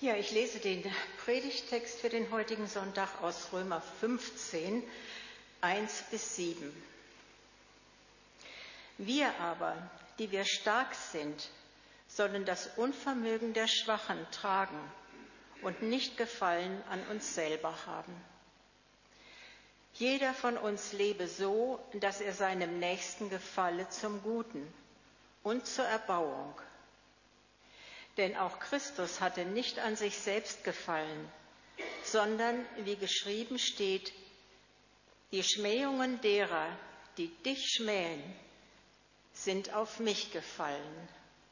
Ja, ich lese den Predigttext für den heutigen Sonntag aus Römer 15, 1-7. Wir aber, die wir stark sind, sollen das Unvermögen der Schwachen tragen und nicht Gefallen an uns selber haben. Jeder von uns lebe so, dass er seinem Nächsten gefalle zum Guten und zur Erbauung. Denn auch Christus hatte nicht an sich selbst gefallen, sondern, wie geschrieben steht, die Schmähungen derer, die dich schmähen, sind auf mich gefallen.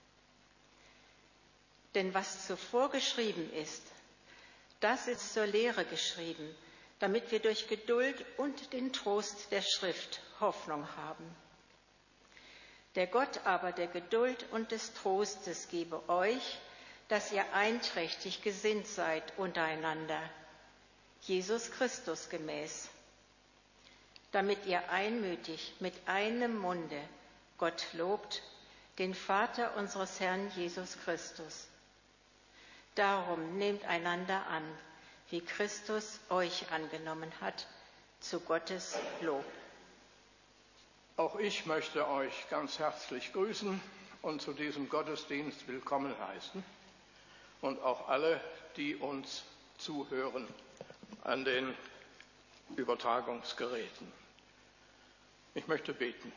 Denn was zuvor geschrieben ist, das ist zur Lehre geschrieben, damit wir durch Geduld und den Trost der Schrift Hoffnung haben. Der Gott aber der Geduld und des Trostes gebe euch, dass ihr einträchtig gesinnt seid untereinander, Jesus Christus gemäß, damit ihr einmütig mit einem Munde Gott lobt, den Vater unseres Herrn Jesus Christus. Darum nehmt einander an, wie Christus euch angenommen hat, zu Gottes Lob. Auch ich möchte euch ganz herzlich grüßen und zu diesem Gottesdienst willkommen heißen und auch alle, die uns zuhören an den Übertragungsgeräten. Ich möchte beten.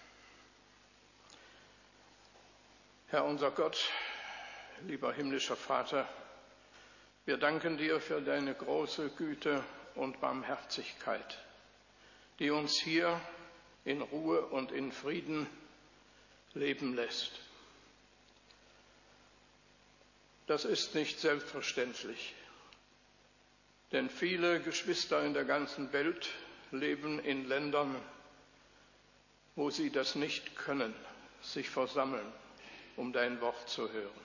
Herr unser Gott, lieber himmlischer Vater, wir danken dir für deine große Güte und Barmherzigkeit, die uns hier in Ruhe und in Frieden leben lässt. Das ist nicht selbstverständlich, denn viele Geschwister in der ganzen Welt leben in Ländern, wo sie das nicht können, sich versammeln, um dein Wort zu hören.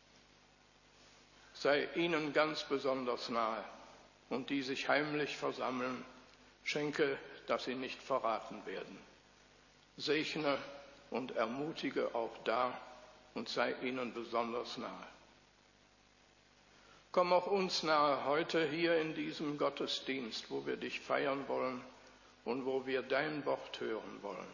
Sei ihnen ganz besonders nahe und die sich heimlich versammeln, schenke, dass sie nicht verraten werden. Segne und ermutige auch da und sei ihnen besonders nahe. Komm auch uns nahe heute hier in diesem Gottesdienst, wo wir dich feiern wollen und wo wir dein Wort hören wollen.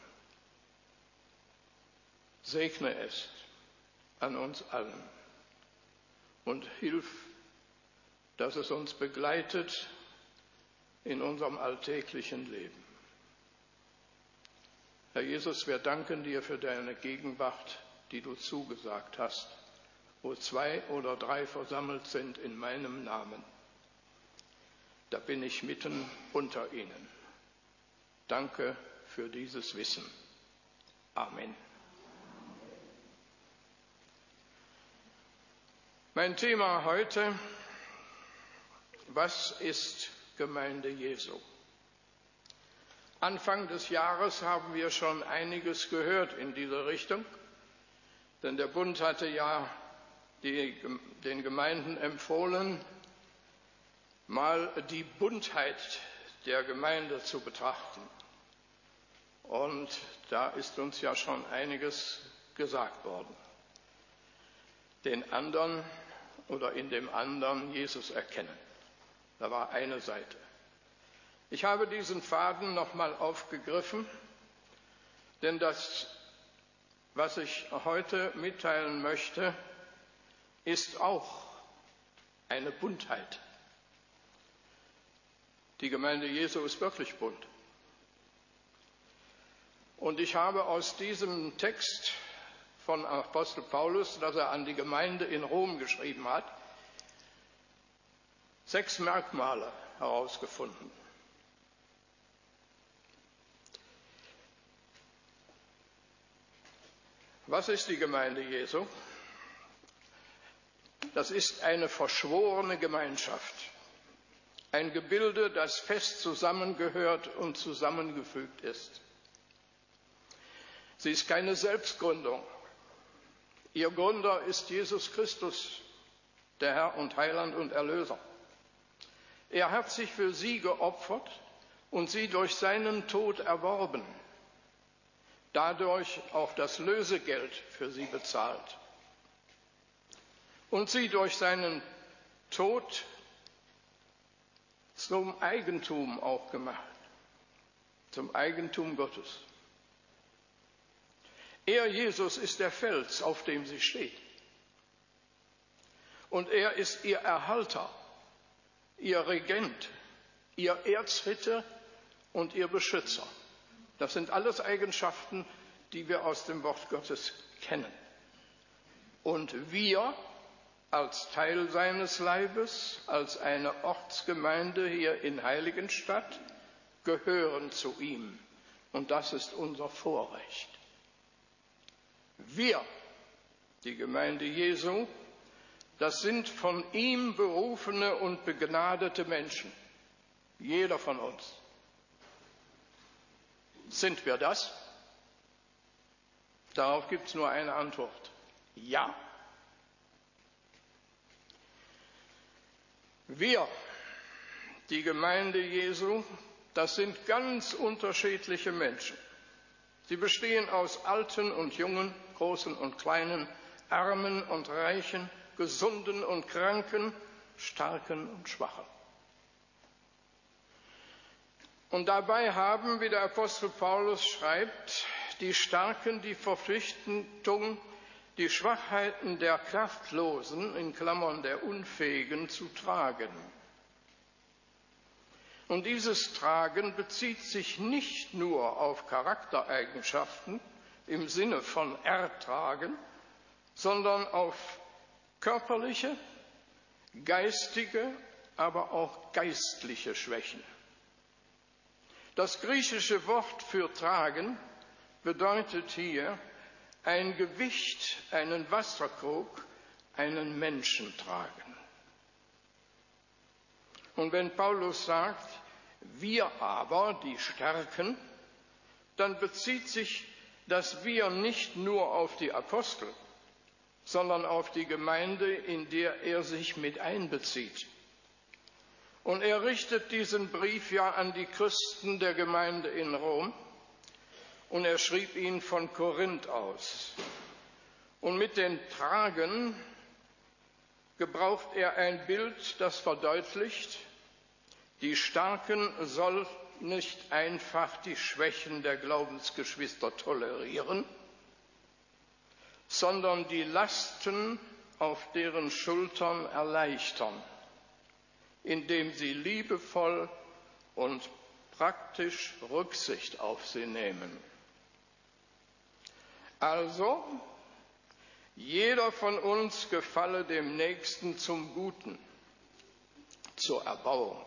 Segne es an uns allen und hilf, dass es uns begleitet in unserem alltäglichen Leben. Herr Jesus, wir danken dir für deine Gegenwart, die du zugesagt hast, wo 2 oder 3 versammelt sind in meinem Namen. Da bin ich mitten unter ihnen. Danke für dieses Wissen. Amen. Mein Thema heute: Was ist Gemeinde Jesu? Anfang des Jahres haben wir schon einiges gehört in dieser Richtung, denn der Bund hatte ja den Gemeinden empfohlen, mal die Buntheit der Gemeinde zu betrachten. Und da ist uns ja schon einiges gesagt worden. In dem anderen Jesus erkennen. Da war eine Seite. Ich habe diesen Faden nochmal aufgegriffen, denn das, was ich heute mitteilen möchte, ist auch eine Buntheit. Die Gemeinde Jesu ist wirklich bunt. Und ich habe aus diesem Text von Apostel Paulus, das er an die Gemeinde in Rom geschrieben hat, 6 Merkmale herausgefunden. Was ist die Gemeinde Jesu? Das ist eine verschworene Gemeinschaft, ein Gebilde, das fest zusammengehört und zusammengefügt ist. Sie ist keine Selbstgründung. Ihr Gründer ist Jesus Christus, der Herr und Heiland und Erlöser. Er hat sich für sie geopfert und sie durch seinen Tod erworben, dadurch auch das Lösegeld für sie bezahlt und sie durch seinen Tod zum Eigentum auch gemacht, zum Eigentum Gottes. Er, Jesus, ist der Fels, auf dem sie steht. Und er ist ihr Erhalter, ihr Regent, ihr Erzritter und ihr Beschützer. Das sind alles Eigenschaften, die wir aus dem Wort Gottes kennen. Und wir als Teil seines Leibes, als eine Ortsgemeinde hier in Heiligenstadt, gehören zu ihm. Und das ist unser Vorrecht. Wir, die Gemeinde Jesu, das sind von ihm berufene und begnadete Menschen. Jeder von uns. Sind wir das? Darauf gibt es nur eine Antwort. Ja. Wir, die Gemeinde Jesu, das sind ganz unterschiedliche Menschen. Sie bestehen aus Alten und Jungen, Großen und Kleinen, Armen und Reichen, Gesunden und Kranken, Starken und Schwachen. Und dabei haben, wie der Apostel Paulus schreibt, die Starken die Verpflichtung, die Schwachheiten der Kraftlosen, in Klammern der Unfähigen, zu tragen. Und dieses Tragen bezieht sich nicht nur auf Charaktereigenschaften im Sinne von ertragen, sondern auf körperliche, geistige, aber auch geistliche Schwächen. Das griechische Wort für tragen bedeutet hier ein Gewicht, einen Wasserkrug, einen Menschen tragen. Und wenn Paulus sagt, wir aber, die Starken, dann bezieht sich das Wir nicht nur auf die Apostel, sondern auf die Gemeinde, in der er sich mit einbezieht. Und er richtet diesen Brief ja an die Christen der Gemeinde in Rom und er schrieb ihn von Korinth aus. Und mit dem Tragen gebraucht er ein Bild, das verdeutlicht, die Starken sollten nicht einfach die Schwächen der Glaubensgeschwister tolerieren, sondern die Lasten auf deren Schultern erleichtern, indem sie liebevoll und praktisch Rücksicht auf sie nehmen. Also, jeder von uns gefalle dem Nächsten zum Guten, zur Erbauung.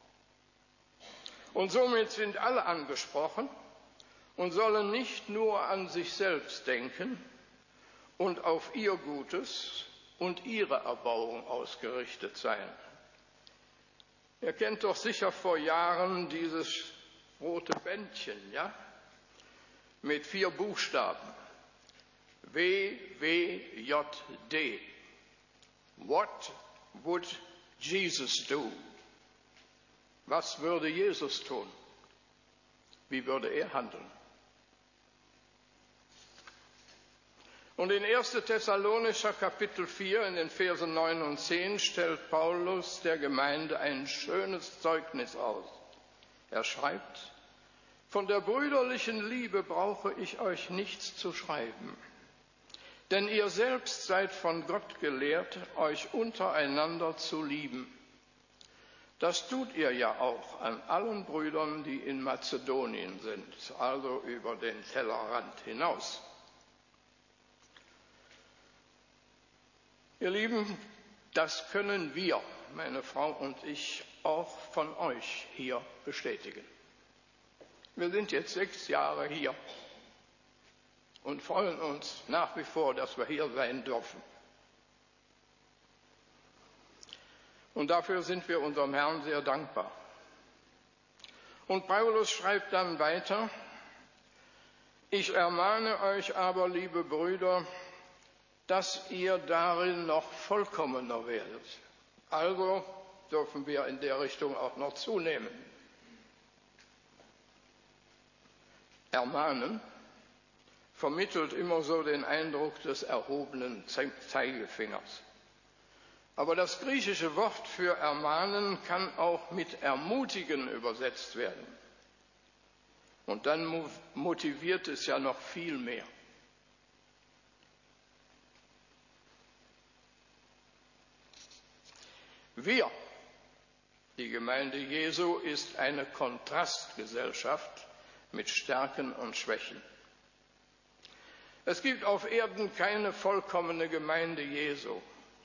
Und somit sind alle angesprochen und sollen nicht nur an sich selbst denken und auf ihr Gutes und ihre Erbauung ausgerichtet sein. Ihr kennt doch sicher vor Jahren dieses rote Bändchen, ja? Mit 4 Buchstaben. WWJD. What would Jesus do? Was würde Jesus tun? Wie würde er handeln? Und in 1. Thessalonicher Kapitel 4 in den Versen 9 und 10 stellt Paulus der Gemeinde ein schönes Zeugnis aus. Er schreibt, von der brüderlichen Liebe brauche ich euch nichts zu schreiben, denn ihr selbst seid von Gott gelehrt, euch untereinander zu lieben. Das tut ihr ja auch an allen Brüdern, die in Mazedonien sind, also über den Tellerrand hinaus. Ihr Lieben, das können wir, meine Frau und ich, auch von euch hier bestätigen. Wir sind jetzt 6 Jahre hier und freuen uns nach wie vor, dass wir hier sein dürfen. Und dafür sind wir unserem Herrn sehr dankbar. Und Paulus schreibt dann weiter, ich ermahne euch aber, liebe Brüder, dass ihr darin noch vollkommener werdet. Also dürfen wir in der Richtung auch noch zunehmen. Ermahnen vermittelt immer so den Eindruck des erhobenen Zeigefingers. Aber das griechische Wort für ermahnen kann auch mit ermutigen übersetzt werden. Und dann motiviert es ja noch viel mehr. Wir, die Gemeinde Jesu, ist eine Kontrastgesellschaft mit Stärken und Schwächen. Es gibt auf Erden keine vollkommene Gemeinde Jesu.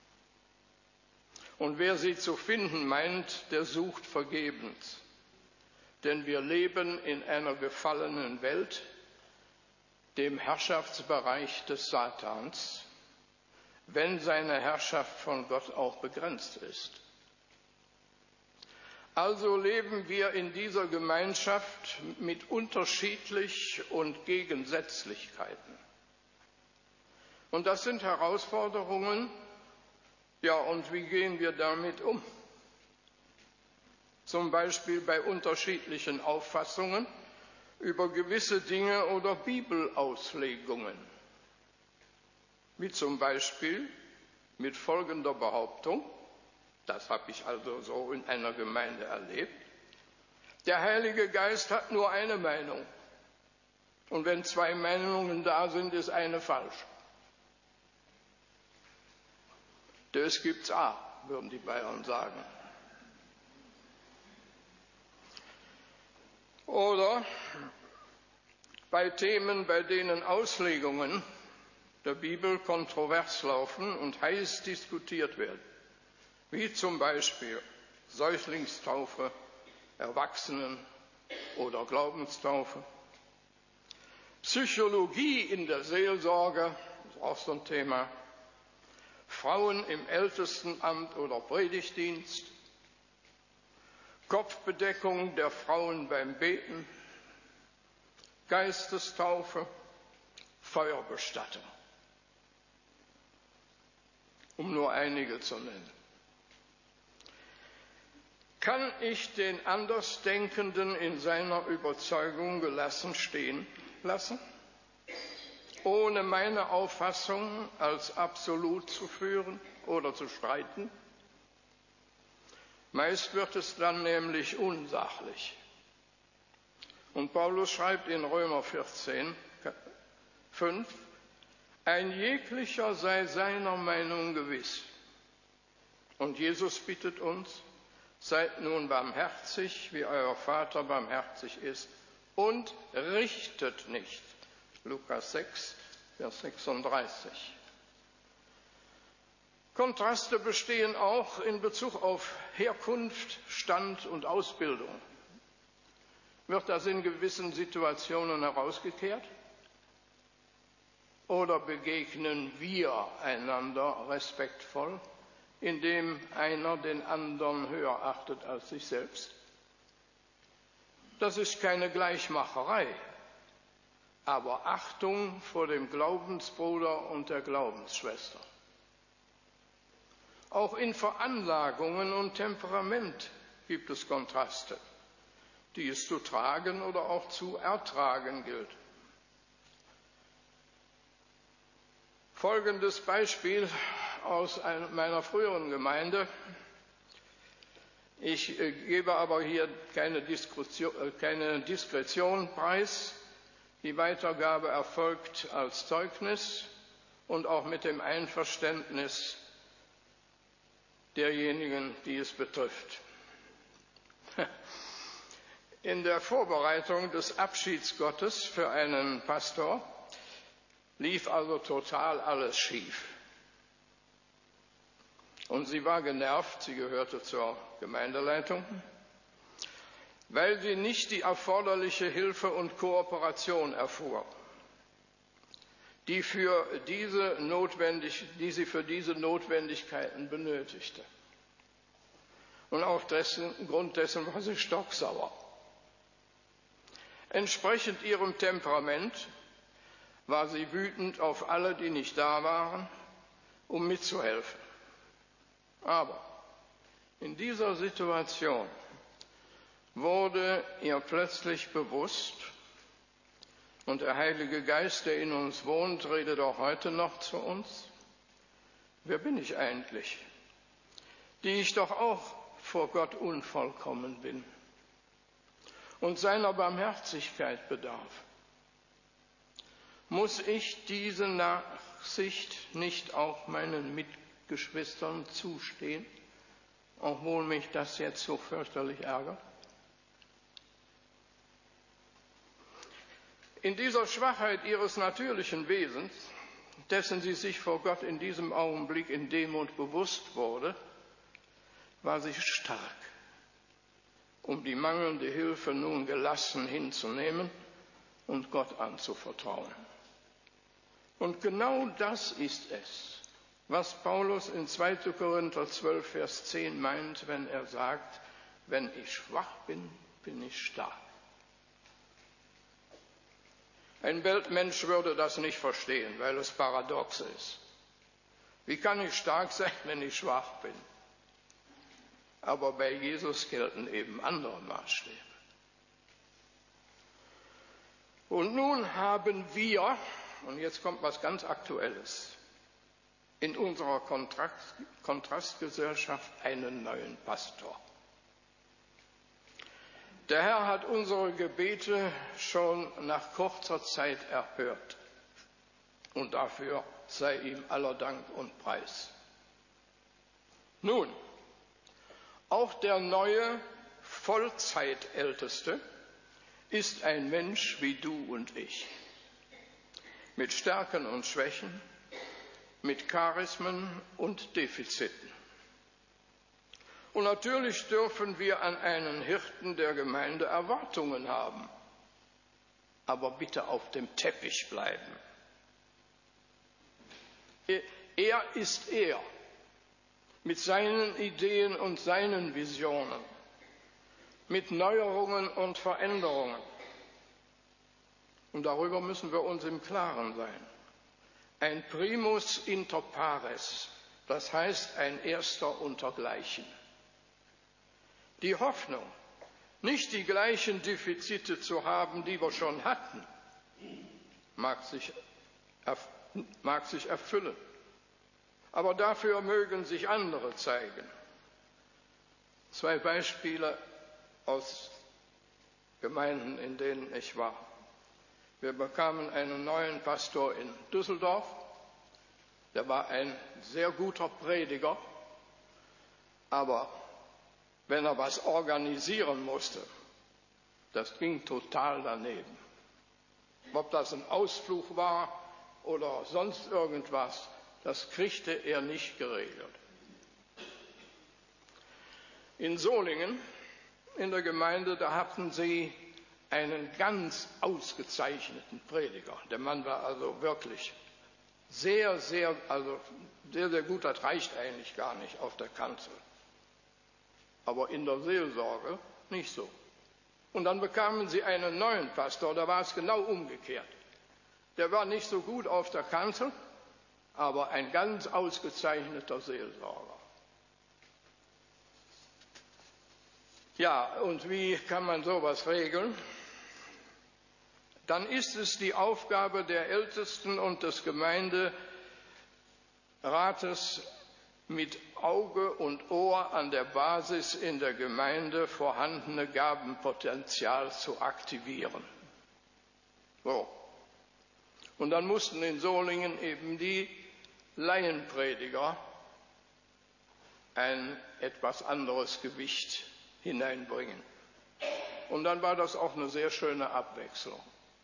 Und wer sie zu finden meint, der sucht vergebens. Denn wir leben in einer gefallenen Welt, dem Herrschaftsbereich des Satans, wenn seine Herrschaft von Gott auch begrenzt ist. Also leben wir in dieser Gemeinschaft mit unterschiedlich und Gegensätzlichkeiten. Und das sind Herausforderungen. Ja, und wie gehen wir damit um? Zum Beispiel bei unterschiedlichen Auffassungen über gewisse Dinge oder Bibelauslegungen. Wie zum Beispiel mit folgender Behauptung, das habe ich also so in einer Gemeinde erlebt: Der Heilige Geist hat nur eine Meinung. Und wenn zwei Meinungen da sind, ist eine falsch. Das gibt's auch, würden die Bayern sagen. Oder bei Themen, bei denen Auslegungen der Bibel kontrovers laufen und heiß diskutiert werden, wie zum Beispiel Säuglingstaufe, Erwachsenen- oder Glaubenstaufe, Psychologie in der Seelsorge, das ist auch so ein Thema, Frauen im Ältestenamt oder Predigtdienst, Kopfbedeckung der Frauen beim Beten, Geistestaufe, Feuerbestattung, um nur einige zu nennen. Kann ich den Andersdenkenden in seiner Überzeugung gelassen stehen lassen, ohne meine Auffassung als absolut zu führen oder zu streiten? Meist wird es dann nämlich unsachlich. Und Paulus schreibt in Römer 14, 5, ein jeglicher sei seiner Meinung gewiss. Und Jesus bittet uns, seid nun barmherzig, wie euer Vater barmherzig ist, und richtet nicht. Lukas 6, Vers 36. Kontraste bestehen auch in Bezug auf Herkunft, Stand und Ausbildung. Wird das in gewissen Situationen herausgekehrt? Oder begegnen wir einander respektvoll, indem einer den anderen höher achtet als sich selbst? Das ist keine Gleichmacherei, aber Achtung vor dem Glaubensbruder und der Glaubensschwester. Auch in Veranlagungen und Temperament gibt es Kontraste, die es zu tragen oder auch zu ertragen gilt. Folgendes Beispiel aus meiner früheren Gemeinde. Ich gebe aber hier keine Diskretion preis. Die Weitergabe erfolgt als Zeugnis und auch mit dem Einverständnis derjenigen, die es betrifft. In der Vorbereitung des Abschiedsgottes für einen Pastor lief also total alles schief. Und sie war genervt, sie gehörte zur Gemeindeleitung, weil sie nicht die erforderliche Hilfe und Kooperation erfuhr, die sie für diese Notwendigkeiten benötigte. Und aufgrund dessen war sie stocksauer. Entsprechend ihrem Temperament war sie wütend auf alle, die nicht da waren, um mitzuhelfen. Aber in dieser Situation wurde ihr plötzlich bewusst, und der Heilige Geist, der in uns wohnt, redet auch heute noch zu uns: Wer bin ich eigentlich? die ich doch auch vor Gott unvollkommen bin und seiner Barmherzigkeit bedarf, muss ich diese Nachsicht nicht auch meinen Mitgeschwistern zustehen, obwohl mich das jetzt so fürchterlich ärgert? In dieser Schwachheit ihres natürlichen Wesens, dessen sie sich vor Gott in diesem Augenblick in Demut bewusst wurde, war sie stark, um die mangelnde Hilfe nun gelassen hinzunehmen und Gott anzuvertrauen. Und genau das ist es, was Paulus in 2. Korinther 12, Vers 10 meint, wenn er sagt, wenn ich schwach bin, bin ich stark. Ein Weltmensch würde das nicht verstehen, weil es paradox ist. Wie kann ich stark sein, wenn ich schwach bin? Aber bei Jesus gelten eben andere Maßstäbe. Und nun haben wir, und jetzt kommt was ganz Aktuelles, in unserer Kontrastgesellschaft einen neuen Pastor. Der Herr hat unsere Gebete schon nach kurzer Zeit erhört. Und dafür sei ihm aller Dank und Preis. Nun, auch der neue Vollzeitälteste ist ein Mensch wie du und ich. Mit Stärken und Schwächen, mit Charismen und Defiziten. Und natürlich dürfen wir an einen Hirten der Gemeinde Erwartungen haben, aber bitte auf dem Teppich bleiben. Er ist er, mit seinen Ideen und seinen Visionen, mit Neuerungen und Veränderungen. Und darüber müssen wir uns im Klaren sein. Ein Primus inter pares, das heißt ein Erster untergleichen. Die Hoffnung, nicht die gleichen Defizite zu haben, die wir schon hatten, mag sich erfüllen. Aber dafür mögen sich andere zeigen. 2 Beispiele aus Gemeinden, in denen ich war. Wir bekamen einen neuen Pastor in Düsseldorf. Der war ein sehr guter Prediger, aber wenn er was organisieren musste, das ging total daneben. Ob das ein Ausflug war oder sonst irgendwas, das kriegte er nicht geregelt. In Solingen, in der Gemeinde, da hatten sie einen ganz ausgezeichneten Prediger. Der Mann war also wirklich sehr, sehr gut, das reicht eigentlich gar nicht auf der Kanzel. Aber in der Seelsorge nicht so. Und dann bekamen sie einen neuen Pastor, da war es genau umgekehrt. Der war nicht so gut auf der Kanzel, aber ein ganz ausgezeichneter Seelsorger. Ja, und wie kann man sowas regeln? Dann ist es die Aufgabe der Ältesten und des Gemeinderates, mit Auge und Ohr an der Basis in der Gemeinde vorhandene Gabenpotenzial zu aktivieren. So. Und dann mussten in Solingen eben die Laienprediger ein etwas anderes Gewicht hineinbringen. Und dann war das auch eine sehr schöne Abwechslung,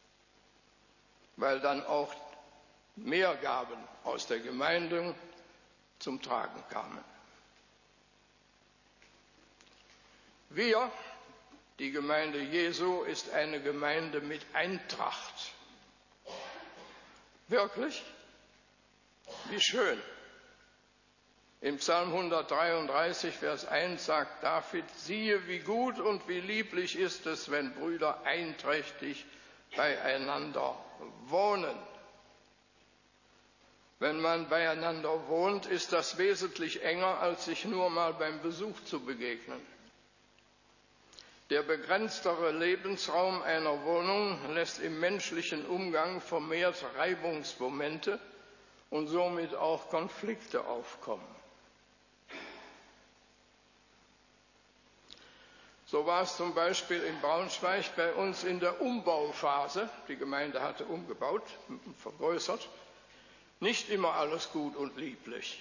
weil dann auch mehr Gaben aus der Gemeinde zum Tragen kamen. Wir, die Gemeinde Jesu, ist eine Gemeinde mit Eintracht. Wirklich? Wie schön. Im Psalm 133, Vers 1 sagt David, siehe, wie gut und wie lieblich ist es, wenn Brüder einträchtig beieinander wohnen. Wenn man beieinander wohnt, ist das wesentlich enger, als sich nur mal beim Besuch zu begegnen. Der begrenztere Lebensraum einer Wohnung lässt im menschlichen Umgang vermehrt Reibungsmomente und somit auch Konflikte aufkommen. So war es zum Beispiel in Braunschweig bei uns in der Umbauphase, die Gemeinde hatte umgebaut, vergrößert, nicht immer alles gut und lieblich.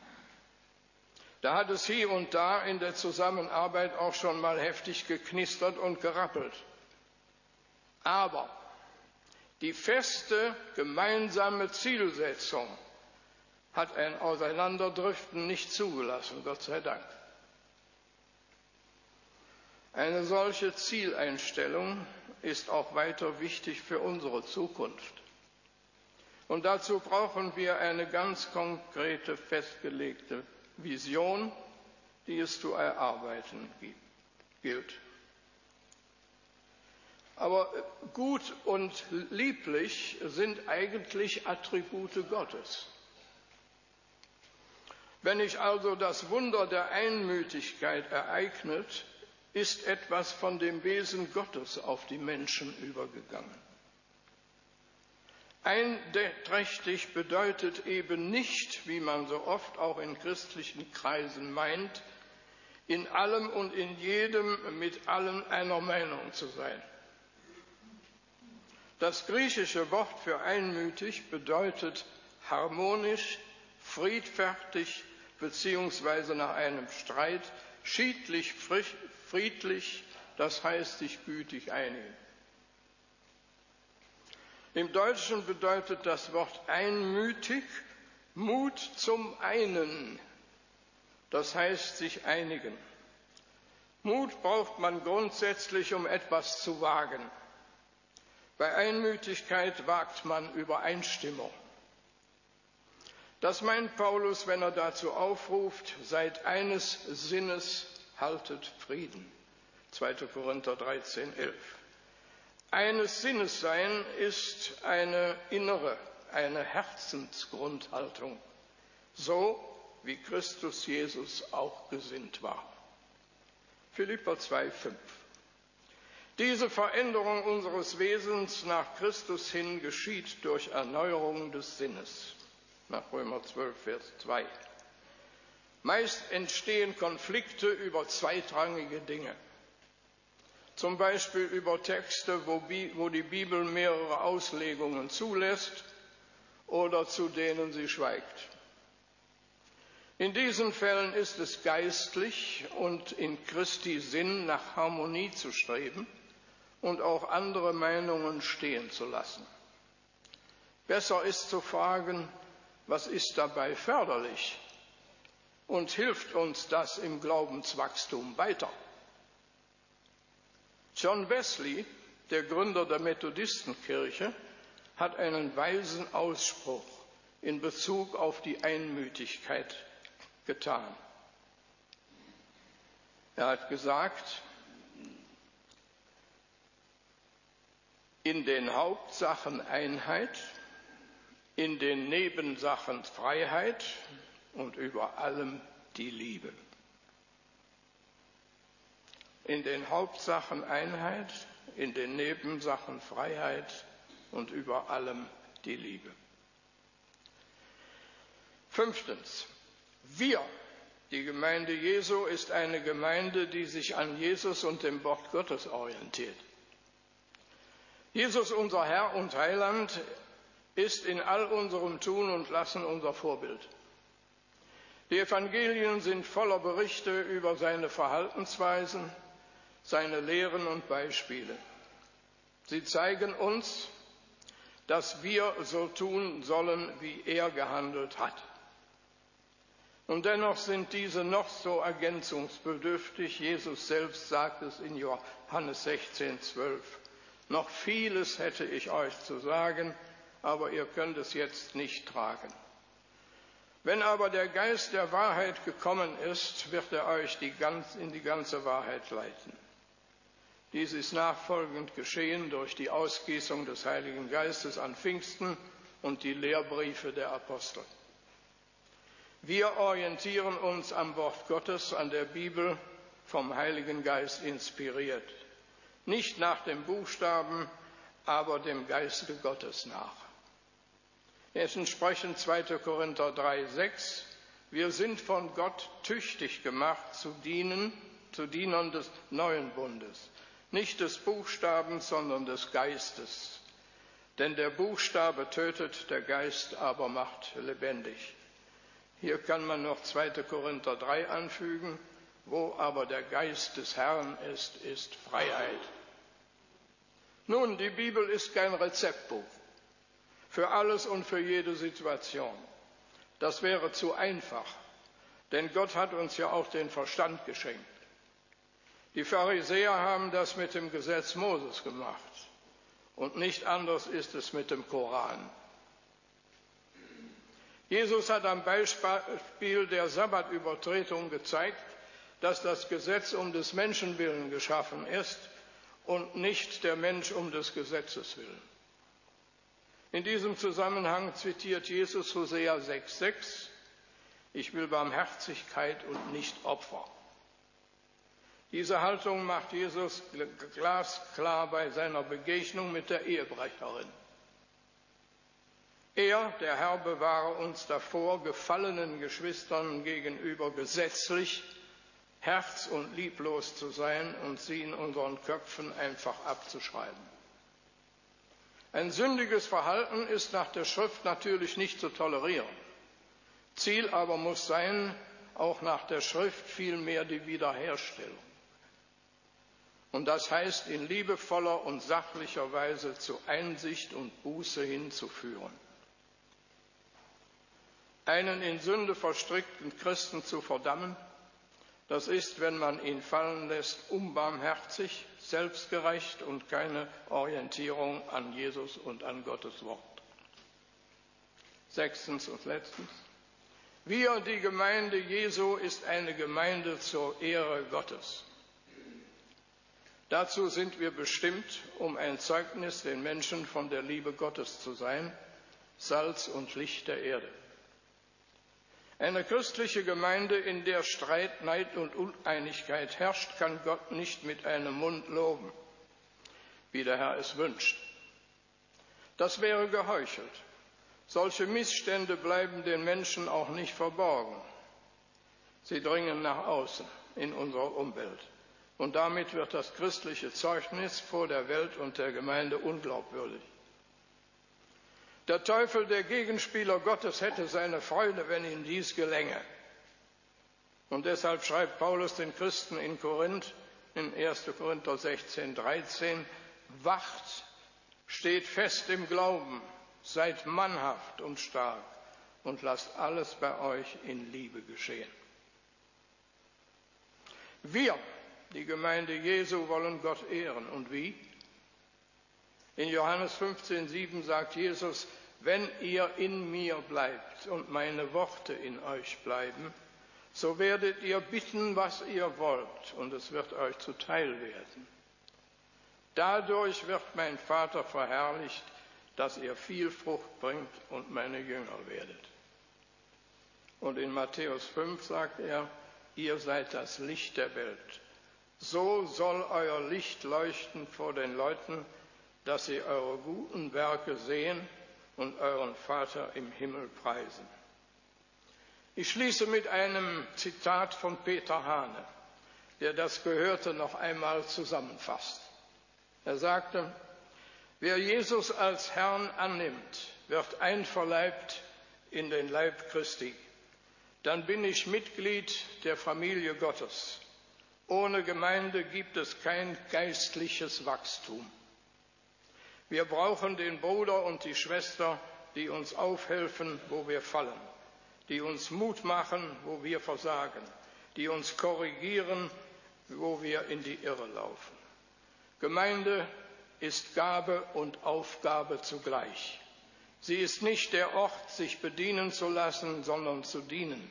Da hat es hier und da in der Zusammenarbeit auch schon mal heftig geknistert und gerappelt. Aber die feste gemeinsame Zielsetzung hat ein Auseinanderdriften nicht zugelassen, Gott sei Dank. Eine solche Zieleinstellung ist auch weiter wichtig für unsere Zukunft. Und dazu brauchen wir eine ganz konkrete, festgelegte Vision, die es zu erarbeiten gilt. Aber gut und lieblich sind eigentlich Attribute Gottes. Wenn sich also das Wunder der Einmütigkeit ereignet, ist etwas von dem Wesen Gottes auf die Menschen übergegangen. Einträchtig bedeutet eben nicht, wie man so oft auch in christlichen Kreisen meint, in allem und in jedem mit allen einer Meinung zu sein. Das griechische Wort für einmütig bedeutet harmonisch, friedfertig beziehungsweise nach einem Streit schiedlich, friedlich, das heißt sich gütig einigen. Im Deutschen bedeutet das Wort einmütig Mut zum einen, das heißt sich einigen. Mut braucht man grundsätzlich, um etwas zu wagen. Bei Einmütigkeit wagt man Übereinstimmung. Das meint Paulus, wenn er dazu aufruft, seid eines Sinnes, haltet Frieden. 2. Korinther 13,11. Eines Sinnes sein ist eine innere, eine Herzensgrundhaltung, so wie Christus Jesus auch gesinnt war. Philipper 2,5. Diese Veränderung unseres Wesens nach Christus hin geschieht durch Erneuerung des Sinnes. Nach Römer 12, Vers 2. Meist entstehen Konflikte über zweitrangige Dinge. Zum Beispiel über Texte, wo die Bibel mehrere Auslegungen zulässt oder zu denen sie schweigt. In diesen Fällen ist es geistlich und in Christi Sinn, nach Harmonie zu streben und auch andere Meinungen stehen zu lassen. Besser ist zu fragen, was ist dabei förderlich und hilft uns das im Glaubenswachstum weiter? John Wesley, der Gründer der Methodistenkirche, hat einen weisen Ausspruch in Bezug auf die Einmütigkeit getan. Er hat gesagt, in den Hauptsachen Einheit, in den Nebensachen Freiheit und über allem die Liebe. In den Hauptsachen Einheit, in den Nebensachen Freiheit und über allem die Liebe. 5. Wir, die Gemeinde Jesu, ist eine Gemeinde, die sich an Jesus und dem Wort Gottes orientiert. Jesus, unser Herr und Heiland, ist in all unserem Tun und Lassen unser Vorbild. Die Evangelien sind voller Berichte über seine Verhaltensweisen, seine Lehren und Beispiele. Sie zeigen uns, dass wir so tun sollen, wie er gehandelt hat. Und dennoch sind diese noch so ergänzungsbedürftig. Jesus selbst sagt es in Johannes 16,12. Noch vieles hätte ich euch zu sagen, aber ihr könnt es jetzt nicht tragen. Wenn aber der Geist der Wahrheit gekommen ist, wird er euch in die ganze Wahrheit leiten. Dies ist nachfolgend geschehen durch die Ausgießung des Heiligen Geistes an Pfingsten und die Lehrbriefe der Apostel. Wir orientieren uns am Wort Gottes, an der Bibel, vom Heiligen Geist inspiriert. Nicht nach dem Buchstaben, aber dem Geiste Gottes nach. Es entsprechen 2. Korinther 3,6. Wir sind von Gott tüchtig gemacht zu dienen, zu Dienern des neuen Bundes, nicht des Buchstabens, sondern des Geistes. Denn der Buchstabe tötet, der Geist aber macht lebendig. Hier kann man noch 2. Korinther 3 anfügen, wo aber der Geist des Herrn ist, ist Freiheit. Nun, die Bibel ist kein Rezeptbuch für alles und für jede Situation. Das wäre zu einfach, denn Gott hat uns ja auch den Verstand geschenkt. Die Pharisäer haben das mit dem Gesetz Moses gemacht und nicht anders ist es mit dem Koran. Jesus hat am Beispiel der Sabbatübertretung gezeigt, dass das Gesetz um des Menschen willen geschaffen ist und nicht der Mensch um des Gesetzes willen. In diesem Zusammenhang zitiert Jesus Hosea 6,6: Ich will Barmherzigkeit und nicht Opfer. Diese Haltung macht Jesus glasklar bei seiner Begegnung mit der Ehebrecherin. Er, der Herr, bewahre uns davor, gefallenen Geschwistern gegenüber gesetzlich, herz- und lieblos zu sein und sie in unseren Köpfen einfach abzuschreiben. Ein sündiges Verhalten ist nach der Schrift natürlich nicht zu tolerieren. Ziel aber muss sein, auch nach der Schrift vielmehr die Wiederherstellung. Und das heißt, in liebevoller und sachlicher Weise zu Einsicht und Buße hinzuführen. Einen in Sünde verstrickten Christen zu verdammen, das ist, wenn man ihn fallen lässt, unbarmherzig, selbstgerecht und keine Orientierung an Jesus und an Gottes Wort. 6. und letztens. Wir, die Gemeinde Jesu, ist eine Gemeinde zur Ehre Gottes. Dazu sind wir bestimmt, um ein Zeugnis den Menschen von der Liebe Gottes zu sein, Salz und Licht der Erde. Eine christliche Gemeinde, in der Streit, Neid und Uneinigkeit herrscht, kann Gott nicht mit einem Mund loben, wie der Herr es wünscht. Das wäre geheuchelt. Solche Missstände bleiben den Menschen auch nicht verborgen. Sie dringen nach außen in unserer Umwelt. Und damit wird das christliche Zeugnis vor der Welt und der Gemeinde unglaubwürdig. Der Teufel, der Gegenspieler Gottes, hätte seine Freude, wenn ihm dies gelänge. Und deshalb schreibt Paulus den Christen in Korinth, in 1. Korinther 16,13, wacht, steht fest im Glauben, seid mannhaft und stark und lasst alles bei euch in Liebe geschehen. Wir, die Gemeinde Jesu, wollen Gott ehren. Und wie? In Johannes 15,7 sagt Jesus, wenn ihr in mir bleibt und meine Worte in euch bleiben, so werdet ihr bitten, was ihr wollt, und es wird euch zuteil werden. Dadurch wird mein Vater verherrlicht, dass ihr viel Frucht bringt und meine Jünger werdet. Und in Matthäus 5 sagt er, ihr seid das Licht der Welt. So soll euer Licht leuchten vor den Leuten, dass sie eure guten Werke sehen und euren Vater im Himmel preisen. Ich schließe mit einem Zitat von Peter Hane, der das Gehörte noch einmal zusammenfasst. Er sagte, wer Jesus als Herrn annimmt, wird einverleibt in den Leib Christi. Dann bin ich Mitglied der Familie Gottes. Ohne Gemeinde gibt es kein geistliches Wachstum. Wir brauchen den Bruder und die Schwester, die uns aufhelfen, wo wir fallen, die uns Mut machen, wo wir versagen, die uns korrigieren, wo wir in die Irre laufen. Gemeinde ist Gabe und Aufgabe zugleich. Sie ist nicht der Ort, sich bedienen zu lassen, sondern zu dienen.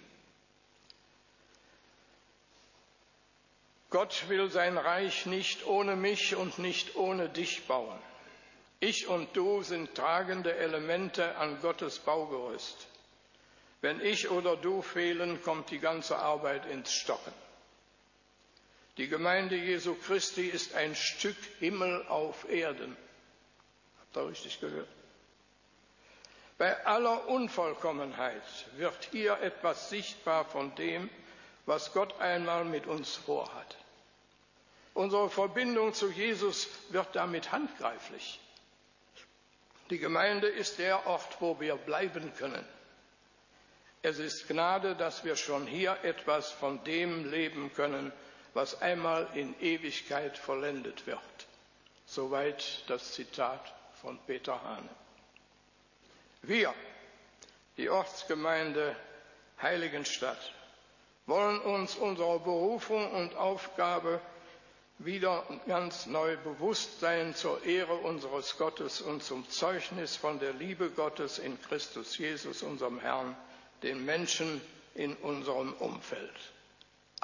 Gott will sein Reich nicht ohne mich und nicht ohne dich bauen. Ich und du sind tragende Elemente an Gottes Baugerüst. Wenn ich oder du fehlen, kommt die ganze Arbeit ins Stocken. Die Gemeinde Jesu Christi ist ein Stück Himmel auf Erden. Habt ihr richtig gehört? Bei aller Unvollkommenheit wird hier etwas sichtbar von dem, was Gott einmal mit uns vorhat. Unsere Verbindung zu Jesus wird damit handgreiflich. Die Gemeinde ist der Ort, wo wir bleiben können. Es ist Gnade, dass wir schon hier etwas von dem leben können, was einmal in Ewigkeit vollendet wird. Soweit das Zitat von Peter Hane. Wir, die Ortsgemeinde Heiligenstadt, wollen uns unserer Berufung und Aufgabe wieder ganz neu bewusst sein zur Ehre unseres Gottes und zum Zeugnis von der Liebe Gottes in Christus Jesus, unserem Herrn, den Menschen in unserem Umfeld.